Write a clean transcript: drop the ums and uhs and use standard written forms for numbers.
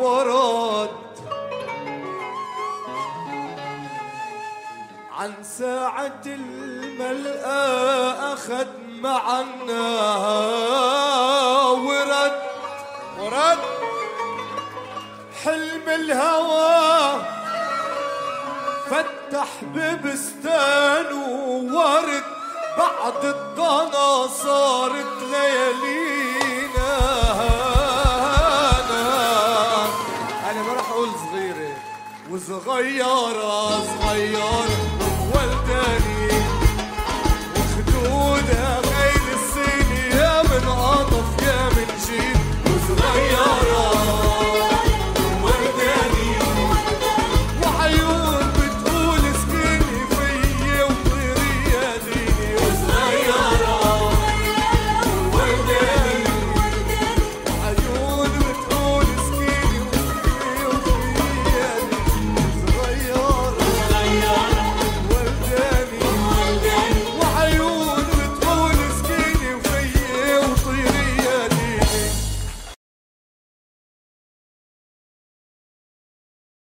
ورد عن ساعة الملأ أخذ معنا ورد حلم الهوى فتح ببستان وورد بعد الضنا صارت ليالينا. أنا ما راح أقول صغيرة وصغيرة